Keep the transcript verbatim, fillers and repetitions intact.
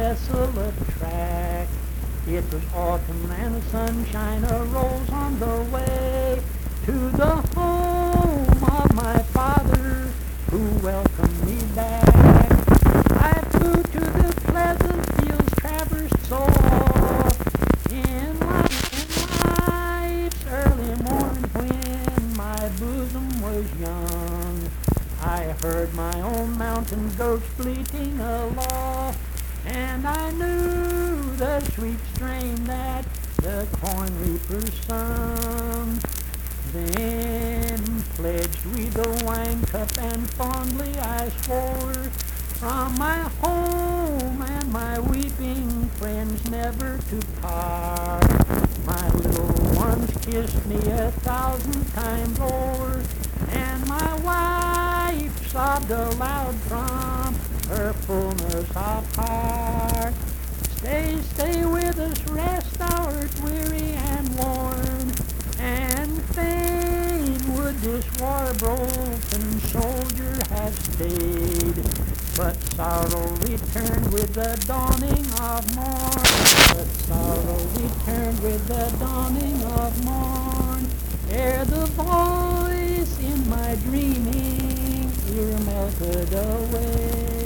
desolate track. It was autumn and the sunshine arose on the way to the home of my father, who welcomed me back. I flew to the pleasant fields traversed so oft in life, in life's early morn when my bosom was young. I heard my own mountain goats bleating aloft, and I knew the sweet strain that the corn reapers sung. Then pledged we the wine cup, and fondly I swore from my home and my weeping friends never to part. My little ones kissed me a thousand times o'er, and my wife sobbed aloud from her fullness of heart. Stay, stay with us, rest thou art weary and worn, and fain would this war-broken soldier have stayed. But sorrow returned with the dawning of morn, but sorrow returned with the dawning of morn, ere the voice in my dreaming ear melted away.